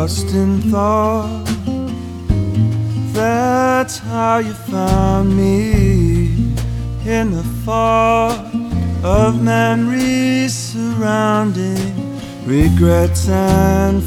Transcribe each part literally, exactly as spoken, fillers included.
lost in thought. That's how you found me, in the fog of memories surrounding regrets and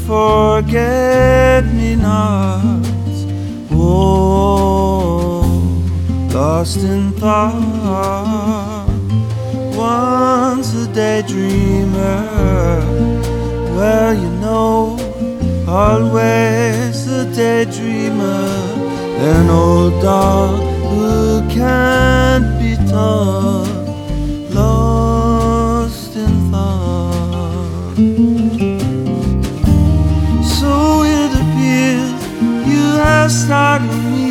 forget-me-nots. Whoa, lost in thought. Once a daydreamer, well, you know, always a daydreamer, an old dog who can't be taught, lost in thought. So it appears you have startled me.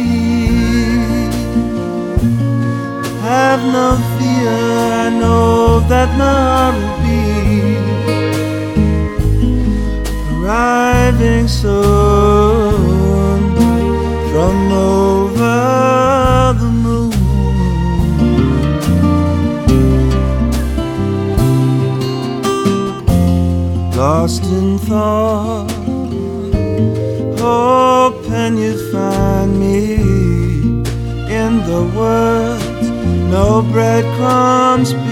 Have no fear, I know that my heart will be arriving soon from over the moon. Lost in thought, hoping you'd find me in the woods, no breadcrumbs